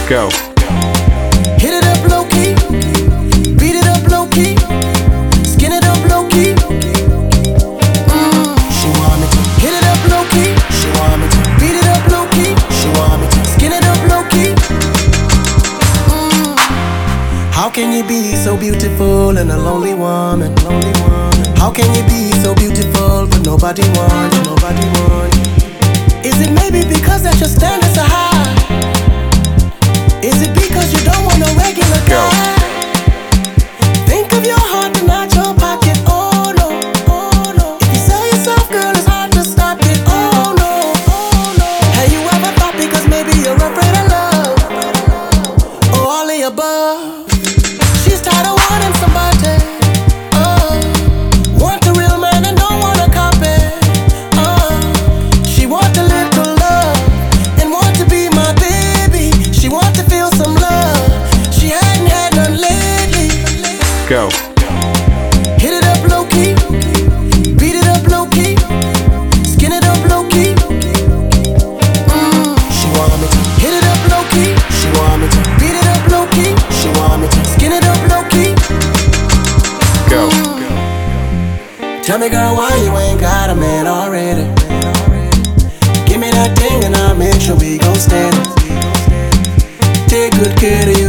Go. Hit it up low key, beat it up low key, skin it up low key. She want me to hit it up low key. She want me to beat it up low key. She want me to skin it up low key. How can you be so beautiful and a lonely woman? How can you be so beautiful but nobody want you? Nobody want you. Is it maybe because that your standards are high? Is it because you don't want a regular guy? Think of your heart and not your pocket. Oh no, oh no. If you sell yourself, girl, it's hard to stop it. Oh no, oh no. Have you ever thought because maybe you're afraid of love? Or all the above? She's tired of wanting somebody. Want a real man and don't want a copy. She want a little love and want to be my baby. She want to feel some love. She hadn't had none lately. Go. Hit it up low key, beat it up low key, skin it up low key. She want me to hit it up low key. She want me to beat it up low key. She want me to skin it up low key. Go. Tell me, girl, why you ain't got a man already? Give me that thing and I'll make sure we gon' stand it. Take good care of you.